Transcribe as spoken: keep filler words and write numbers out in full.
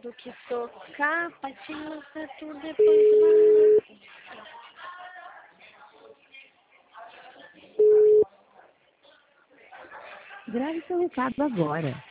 do que tocar, patinha, tudo depois vai. Grave seu recado agora.